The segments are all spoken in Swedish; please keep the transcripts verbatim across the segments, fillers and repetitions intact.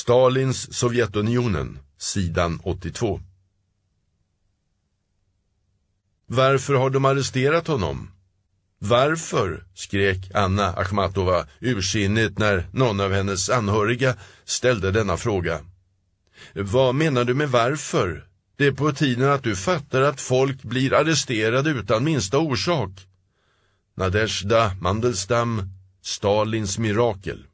Stalins Sovjetunionen, sidan åttiotvå. Varför har de arresterat honom? Varför, skrek Anna Akhmatova ursinnigt när någon av hennes anhöriga ställde denna fråga. Vad menar du med varför? Det är på tiden att du fattar att folk blir arresterade utan minsta orsak. Nadezhda Mandelstam, Stalins mirakel.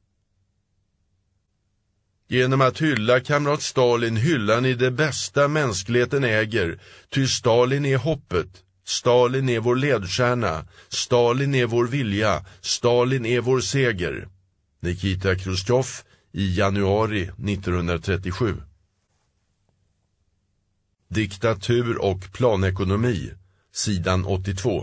Genom att hylla kamrat Stalin hyllar ni det bästa mänskligheten äger, ty Stalin är hoppet, Stalin är vår ledstjärna, Stalin är vår vilja, Stalin är vår seger. Nikita Khrushchev i januari nittonhundratrettiosju. Diktatur och planekonomi, sidan åttiotvå.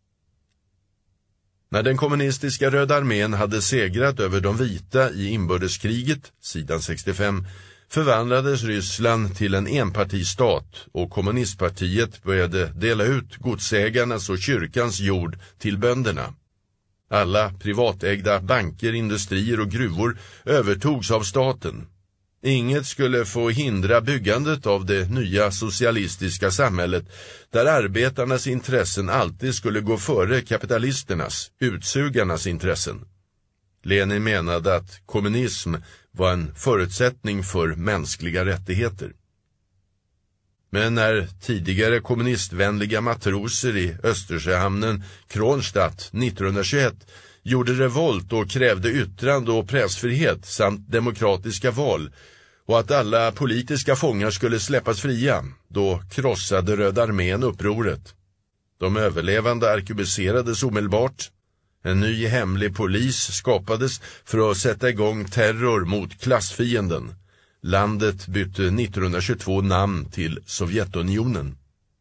När den kommunistiska Röda armén hade segrat över de vita i inbördeskriget, sidan sextiofem, förvandlades Ryssland till en enpartistat och kommunistpartiet började dela ut godsägarnas och kyrkans jord till bönderna. Alla privatägda banker, industrier och gruvor övertogs av staten. Inget skulle få hindra byggandet av det nya socialistiska samhället där arbetarnas intressen alltid skulle gå före kapitalisternas, utsugarnas intressen. Lenin menade att kommunism var en förutsättning för mänskliga rättigheter. Men när tidigare kommunistvänliga matroser i Östersjöhamnen Kronstadt nittonhundratjugoett gjorde revolt och krävde yttrande- och pressfrihet samt demokratiska val och att alla politiska fångar skulle släppas fria, då krossade Röda armén upproret. De överlevande arkebuserades omedelbart. En ny hemlig polis skapades för att sätta igång terror mot klassfienden. Landet bytte nittonhundratjugotvå namn till Sovjetunionen.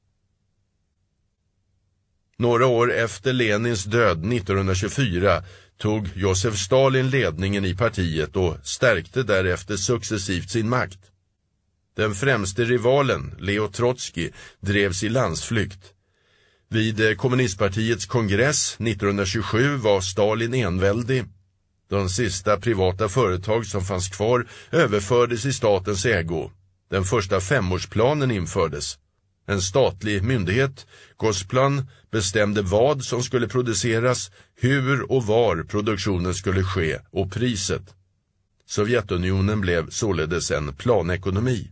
Några år efter Lenins död nittonhundratjugofyra tog Josef Stalin ledningen i partiet och stärkte därefter successivt sin makt. Den främste rivalen, Leo Trotsky, drevs i landsflykt. Vid kommunistpartiets kongress nittonhundratjugosju var Stalin enväldig. De sista privata företag som fanns kvar överfördes i statens ägo. Den första femårsplanen infördes. En statlig myndighet, Gosplan, bestämde vad som skulle produceras, hur och var produktionen skulle ske och priset. Sovjetunionen blev således en planekonomi.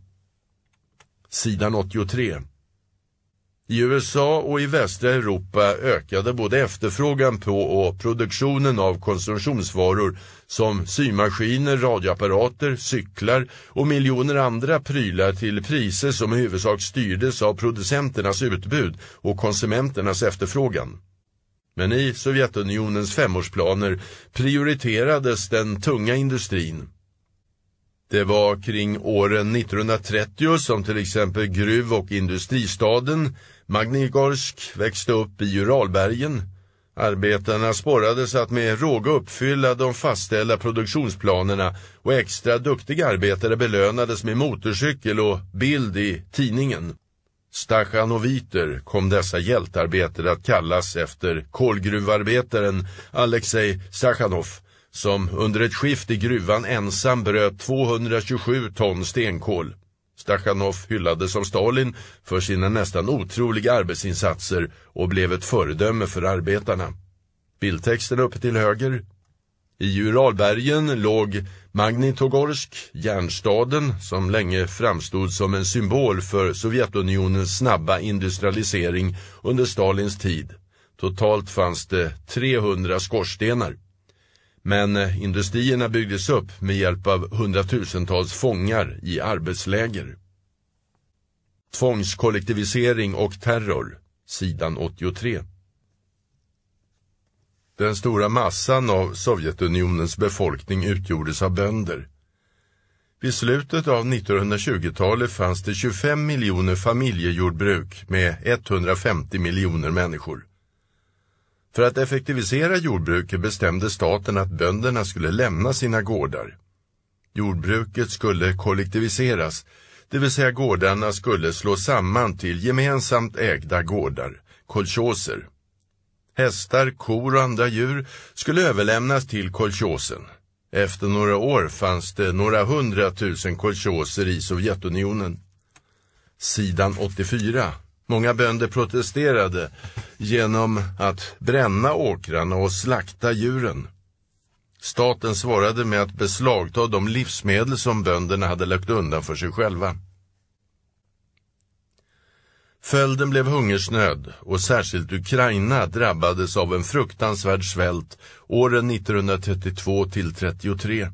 Sidan åttiotre. I U S A och i västra Europa ökade både efterfrågan på och produktionen av konsumtionsvaror som symaskiner, radioapparater, cyklar och miljoner andra prylar till priser som i huvudsak styrdes av producenternas utbud och konsumenternas efterfrågan. Men i Sovjetunionens femårsplaner prioriterades den tunga industrin. Det var kring åren nittonhundratrettio som till exempel gruv- och industristaden Magnitogorsk växte upp i Uralbergen. Arbetarna sporrades att med råga uppfylla de fastställda produktionsplanerna och extra duktiga arbetare belönades med motorcykel och bild i tidningen. Stachanoviter kom dessa hjältarbetare att kallas efter kolgruvarbetaren Alexej Sachanov, som under ett skift i gruvan ensam bröt tvåhundratjugosju ton stenkol. Stakhanov hyllades som Stalin för sina nästan otroliga arbetsinsatser och blev ett föredöme för arbetarna. Bildtexten uppe till höger. I Uralbergen låg Magnitogorsk, järnstaden, som länge framstod som en symbol för Sovjetunionens snabba industrialisering under Stalins tid. Totalt fanns det trehundra skorstenar. Men industrierna byggdes upp med hjälp av hundratusentals fångar i arbetsläger. Tvångskollektivisering och terror, sidan åttiotre. Den stora massan av Sovjetunionens befolkning utgjordes av bönder. Vid slutet av nittonhundratjugotalet fanns det tjugofem miljoner familjejordbruk med etthundrafemtio miljoner människor. För att effektivisera jordbruket bestämde staten att bönderna skulle lämna sina gårdar. Jordbruket skulle kollektiviseras, det vill säga gårdarna skulle slås samman till gemensamt ägda gårdar, kolchoser. Hästar, kor och andra djur skulle överlämnas till kolchosen. Efter några år fanns det några hundratusen kolchoser i Sovjetunionen. Sidan åttiofyra. Många bönder protesterade genom att bränna åkrarna och slakta djuren. Staten svarade med att beslagta de livsmedel som bönderna hade lagt undan för sig själva. Följden blev hungersnöd och särskilt Ukraina drabbades av en fruktansvärd svält åren nittonhundratrettiotvå till trettiotre.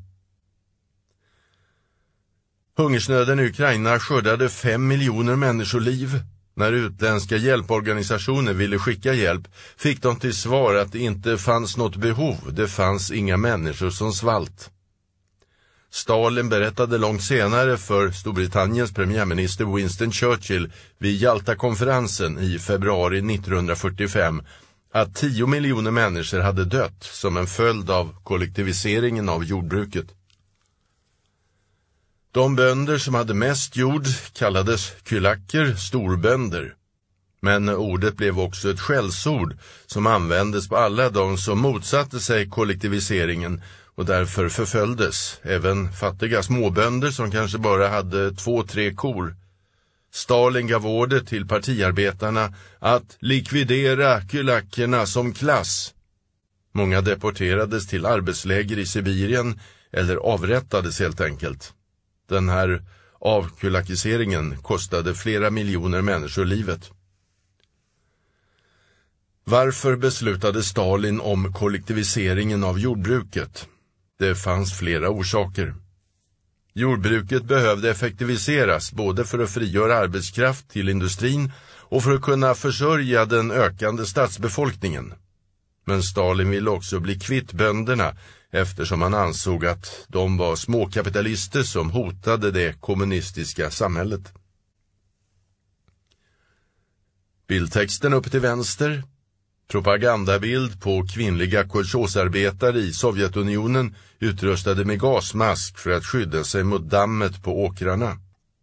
Hungersnöden i Ukraina skördade fem miljoner människoliv. När utländska hjälporganisationer ville skicka hjälp fick de till svar att det inte fanns något behov, det fanns inga människor som svalt. Stalin berättade långt senare för Storbritanniens premiärminister Winston Churchill vid Jalta-konferensen i februari nittonhundrafyrtiofem att tio miljoner människor hade dött som en följd av kollektiviseringen av jordbruket. De bönder som hade mest jord kallades kulaker, storbönder. Men ordet blev också ett skällsord som användes på alla de som motsatte sig kollektiviseringen och därför förföljdes, även fattiga småbönder som kanske bara hade två, tre kor. Stalin gav order till partiarbetarna att likvidera kulakerna som klass. Många deporterades till arbetsläger i Sibirien eller avrättades helt enkelt. Den här avkulakiseringen kostade flera miljoner människor livet. Varför beslutade Stalin om kollektiviseringen av jordbruket? Det fanns flera orsaker. Jordbruket behövde effektiviseras både för att frigöra arbetskraft till industrin och för att kunna försörja den ökande stadsbefolkningen. Men Stalin ville också bli kvitt bönderna eftersom han ansåg att de var småkapitalister som hotade det kommunistiska samhället. Bildtexten upp till vänster. Propagandabild på kvinnliga kolchosarbetare i Sovjetunionen utrustade med gasmask för att skydda sig mot dammet på åkrarna.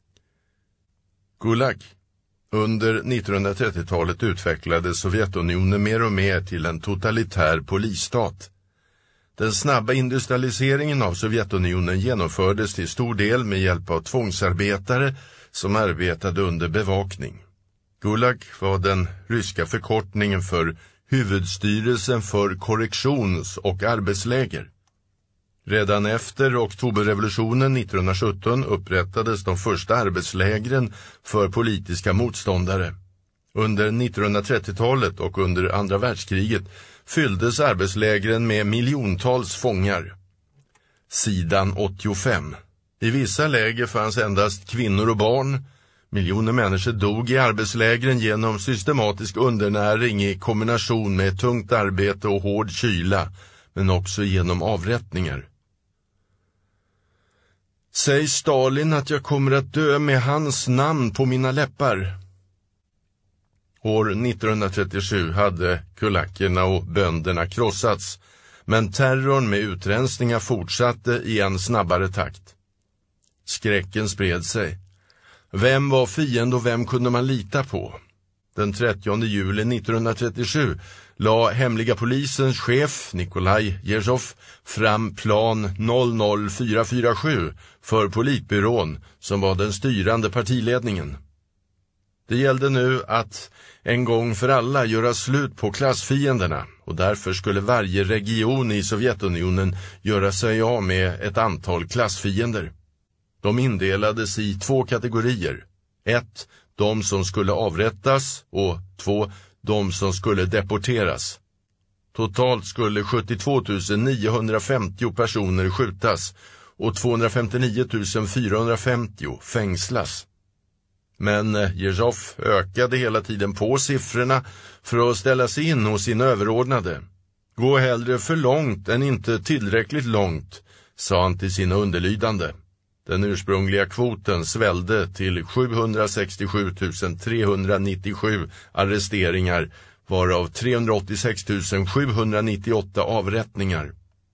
Gulag. Under nittonhundratrettiotalet utvecklades Sovjetunionen mer och mer till en totalitär polisstat. Den snabba industrialiseringen av Sovjetunionen genomfördes till stor del med hjälp av tvångsarbetare som arbetade under bevakning. Gulag var den ryska förkortningen för huvudstyrelsen för korrektions- och arbetsläger. Redan efter oktoberrevolutionen nittonhundrasjutton upprättades de första arbetslägren för politiska motståndare. Under nittonhundratrettiotalet och under andra världskriget fylldes arbetslägren med miljontals fångar. Sidan åttiofem. I vissa läger fanns endast kvinnor och barn. Miljoner människor dog i arbetslägren genom systematisk undernäring i kombination med tungt arbete och hård kyla, men också genom avrättningar. Säg Stalin att jag kommer att dö med hans namn på mina läppar. År nittonhundratrettiosju hade kulakerna och bönderna krossats, men terrorn med utrensningar fortsatte i en snabbare takt. Skräcken spred sig. Vem var fiende och vem kunde man lita på? Den trettionde juli nittonhundratrettiosju la hemliga polisens chef Nikolaj Jerzov fram plan noll noll fyra fyra sju för politbyrån som var den styrande partiledningen. Det gällde nu att en gång för alla göra slut på klassfienderna och därför skulle varje region i Sovjetunionen göra sig av med ett antal klassfiender. De indelades i två kategorier. Ett, de som skulle avrättas och två, de som skulle deporteras. Totalt skulle sjuttiotvå tusen niohundrafemtio personer skjutas och tvåhundrafemtionio tusen fyrahundrafemtio fängslas. Men Jerzov ökade hela tiden på siffrorna för att ställa sig in hos sina överordnade. Gå hellre för långt än inte tillräckligt långt, sa han till sina underlydande. Den ursprungliga kvoten svällde till sjuhundrasextiosju tusen trehundranittiosju arresteringar, varav trehundraåttiosex tusen sjuhundranittioåtta avrättningar.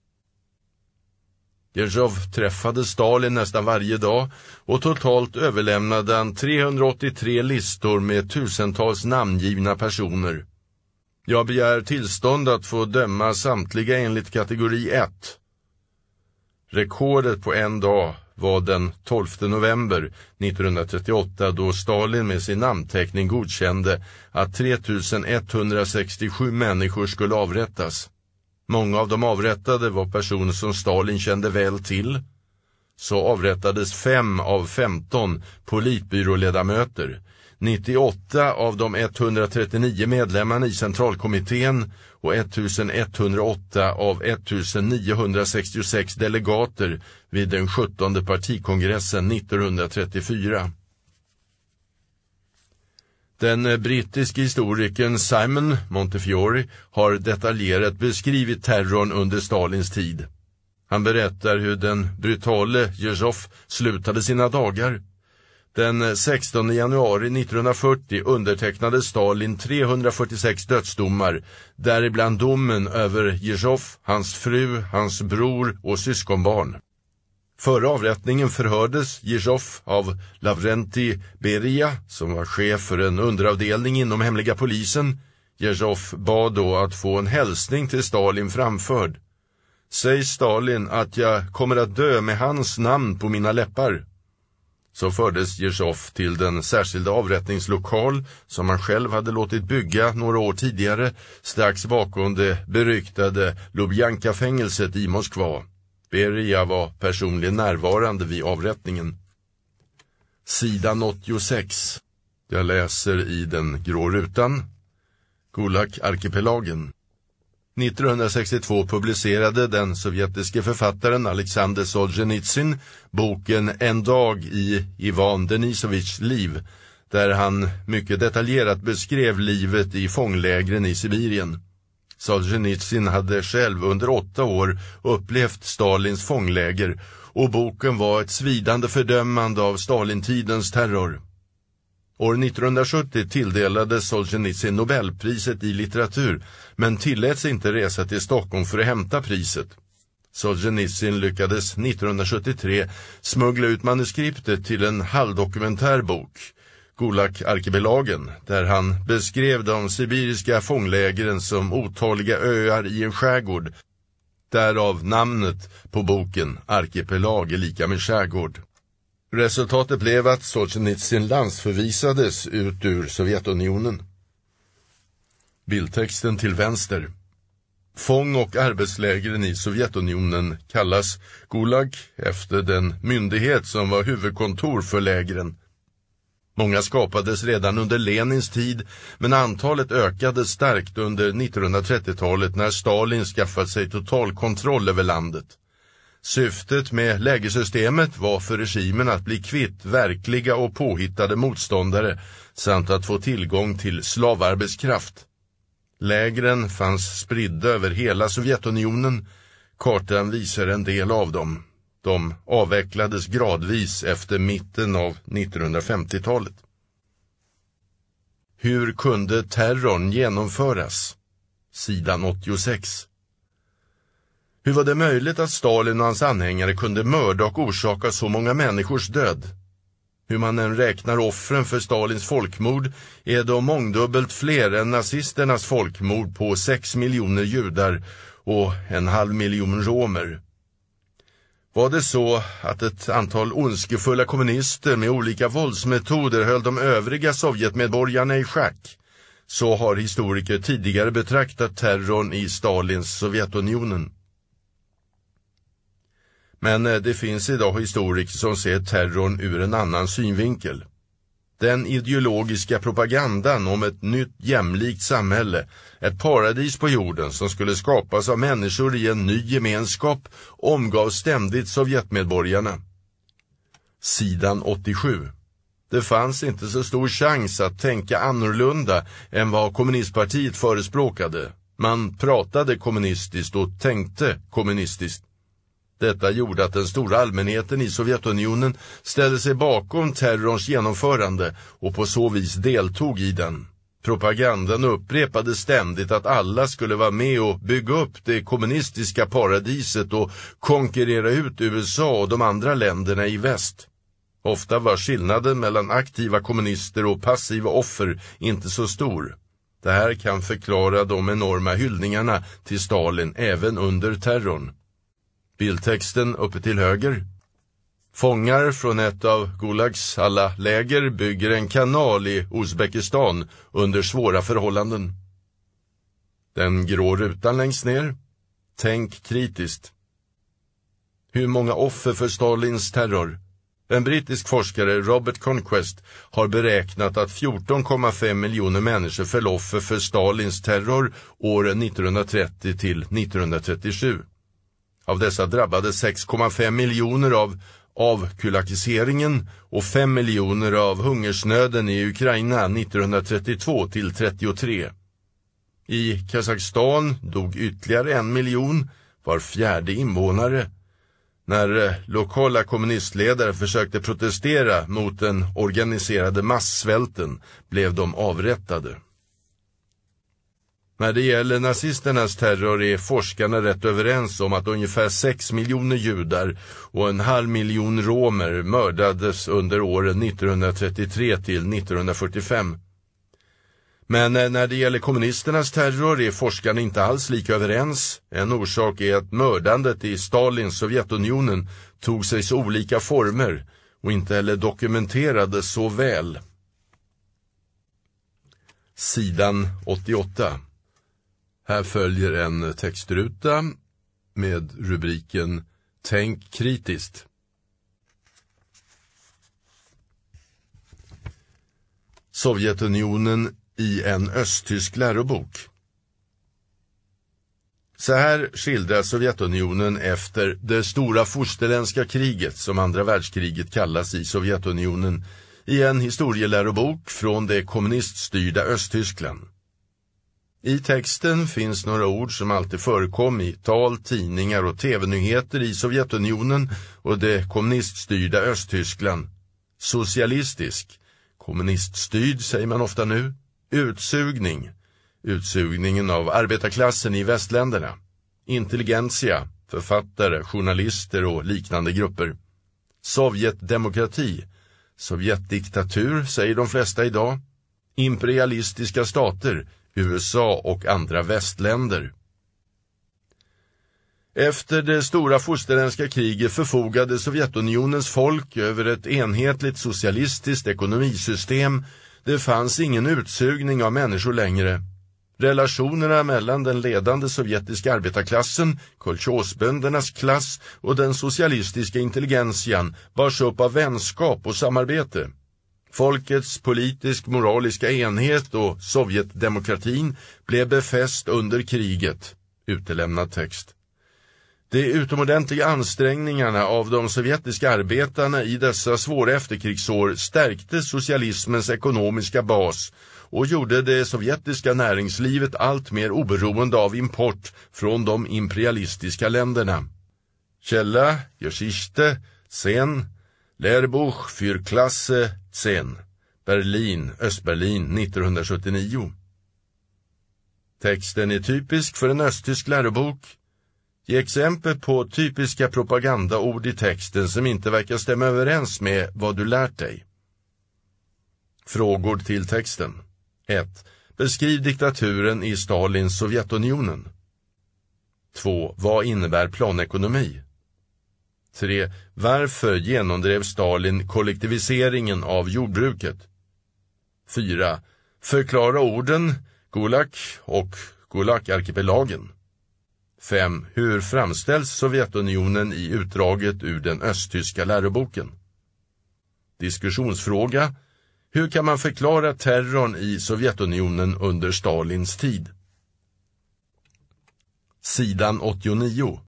Jerzov träffade Stalin nästan varje dag och totalt överlämnade han trehundraåttiotre listor med tusentals namngivna personer. Jag begär tillstånd att få döma samtliga enligt kategori ett. Rekordet på en dag var den tolfte november nittonhundratrettioåtta, då Stalin med sin namnteckning godkände att tre tusen etthundrasextiosju människor skulle avrättas. Många av de avrättade var personer som Stalin kände väl till. Så avrättades fem av femton politbyråledamöter, nittioåtta av de etthundratrettionio medlemmarna i centralkommittén och ettusenetthundraåtta av ettusenniohundrasextiosex delegater vid den sjuttonde partikongressen nittonhundratrettiofyra. Den brittiske historikern Simon Montefiore har detaljerat beskrivit terrorn under Stalins tid. Han berättar hur den brutale Jezjov slutade sina dagar. Den sextonde januari nittonhundrafyrtio undertecknade Stalin trehundrafyrtiosex dödsdomar, däribland domen över Jezjov, hans fru, hans bror och syskonbarn. Före avrättningen förhördes Jezjov av Lavrenti Beria, som var chef för en underavdelning inom hemliga polisen. Jezjov bad då att få en hälsning till Stalin framförd. Säg Stalin att jag kommer att dö med hans namn på mina läppar. Så fördes Jezjov till den särskilda avrättningslokal som han själv hade låtit bygga några år tidigare, strax bakom det beryktade Lubjanka-fängelset i Moskva. Beria var personligen närvarande vid avrättningen. Sidan åttiosex. Jag läser i den grå rutan. Gulag-arkipelagen. nittonhundrasextiotvå publicerade den sovjetiske författaren Alexander Solzhenitsyn boken En dag i Ivan Denisovitjs liv, där han mycket detaljerat beskrev livet i fånglägren i Sibirien. Solzhenitsyn hade själv under åtta år upplevt Stalins fångläger, och boken var ett svidande fördömande av Stalintidens terror. År nittonhundrasjuttio tilldelades Solzhenitsyn Nobelpriset i litteratur, men tilläts inte resa till Stockholm för att hämta priset. Solzhenitsyn lyckades nittonhundrasjuttiotre smuggla ut manuskriptet till en halvdokumentär bok, Gulag-arkipelagen, där han beskrev de sibiriska fånglägren som otaliga öar i en skärgård. Därav namnet på boken, arkipelag är lika med skärgård. Resultatet blev att Solzhenitsyn landsförvisades ut ur Sovjetunionen. Bildtexten till vänster. Fång- och arbetslägren i Sovjetunionen kallas Gulag efter den myndighet som var huvudkontor för lägren. Många skapades redan under Lenins tid, men antalet ökade starkt under nittonhundratrettiotalet när Stalin skaffat sig total kontroll över landet. Syftet med lägersystemet var för regimen att bli kvitt verkliga och påhittade motståndare samt att få tillgång till slavarbetskraft. Lägren fanns spridda över hela Sovjetunionen. Kartan visar en del av dem. De avvecklades gradvis efter mitten av nittonhundrafemtiotalet. Hur kunde terrorn genomföras? Sidan åttiosex. Hur var det möjligt att Stalin och hans anhängare kunde mörda och orsaka så många människors död? Hur man än räknar offren för Stalins folkmord är de mångdubbelt fler än nazisternas folkmord på sex miljoner judar och en halv miljon romer. Var det så att ett antal ondskefulla kommunister med olika våldsmetoder höll de övriga Sovjetmedborgarna i schack, så har historiker tidigare betraktat terrorn i Stalins Sovjetunionen. Men det finns idag historiker som ser terrorn ur en annan synvinkel. Den ideologiska propagandan om ett nytt jämlikt samhälle, ett paradis på jorden som skulle skapas av människor i en ny gemenskap, omgav ständigt Sovjetmedborgarna. Sidan åttiosju. Det fanns inte så stor chans att tänka annorlunda än vad kommunistpartiet förespråkade. Man pratade kommunistiskt och tänkte kommunistiskt. Detta gjorde att den stora allmänheten i Sovjetunionen ställde sig bakom terrorns genomförande och på så vis deltog i den. Propagandan upprepade ständigt att alla skulle vara med och bygga upp det kommunistiska paradiset och konkurrera ut U S A och de andra länderna i väst. Ofta var skillnaden mellan aktiva kommunister och passiva offer inte så stor. Det här kan förklara de enorma hyllningarna till Stalin även under terrorn. Bildtexten uppe till höger. Fångar från ett av Gulags alla läger bygger en kanal i Uzbekistan under svåra förhållanden. Den grå rutan längst ner. Tänk kritiskt. Hur många offer för Stalins terror? En brittisk forskare, Robert Conquest, har beräknat att fjorton komma fem miljoner människor föll offer för Stalins terror åren nittonhundratrettio till nittonhundratrettiosju. Av dessa drabbade sex komma fem miljoner av avkulakiseringen och fem miljoner av hungersnöden i Ukraina nittonhundratrettiotvå till trettiotre. I Kazakstan dog ytterligare en miljon, var fjärde invånare. När lokala kommunistledare försökte protestera mot den organiserade massvälten blev de avrättade. När det gäller nazisternas terror är forskarna rätt överens om att ungefär sex miljoner judar och en halv miljon romer mördades under åren nittonhundratrettiotre till nittonhundrafyrtiofem. Men när det gäller kommunisternas terror är forskarna inte alls lika överens. En orsak är att mördandet i Stalins Sovjetunionen tog sig så olika former och inte heller dokumenterades så väl. Sidan åttioåtta. Här följer en textruta med rubriken Tänk kritiskt. Sovjetunionen i en östtysk lärobok. Så här skildrar Sovjetunionen efter det stora fosterländska kriget, som andra världskriget kallas i Sovjetunionen, i en historielärobok från det kommuniststyrda Östtyskland. I texten finns några ord som alltid förekom i tal, tidningar och tv-nyheter i Sovjetunionen och det kommuniststyrda Östtyskland. Socialistisk, kommuniststyrd säger man ofta nu. Utsugning, utsugningen av arbetarklassen i västländerna. Intelligentia, författare, journalister och liknande grupper. Sovjetdemokrati, Sovjetdiktatur säger de flesta idag. Imperialistiska stater, U S A och andra västländer. Efter det stora fosterländska kriget förfogade Sovjetunionens folk över ett enhetligt socialistiskt ekonomisystem. Det fanns ingen utsugning av människor längre. Relationerna mellan den ledande sovjetiska arbetarklassen, kolchosböndernas klass och den socialistiska intelligentian bars upp av vänskap och samarbete. Folkets politisk-moraliska enhet och Sovjetdemokratin blev befäst under kriget. Utelämnad text. De utomordentliga ansträngningarna av de sovjetiska arbetarna i dessa svåra efterkrigsår stärkte socialismens ekonomiska bas och gjorde det sovjetiska näringslivet allt mer oberoende av import från de imperialistiska länderna. Källa, Geschichte, Sen, Lehrbuch für Klasse Sen, Berlin, Östberlin nittonhundrasjuttionio. Texten är typisk för en östtysk lärobok. Ge exempel på typiska propagandaord i texten som inte verkar stämma överens med vad du lärt dig. Frågor till texten. ett. Beskriv diktaturen i Stalins Sovjetunionen. två. Vad innebär planekonomi? tre. Varför genomdrev Stalin kollektiviseringen av jordbruket? fyra. Förklara orden Gulag och Gulag-arkipelagen. fem. Hur framställs Sovjetunionen i utdraget ur den östtyska läroboken? Diskussionsfråga. Hur kan man förklara terrorn i Sovjetunionen under Stalins tid? Sidan åttionio.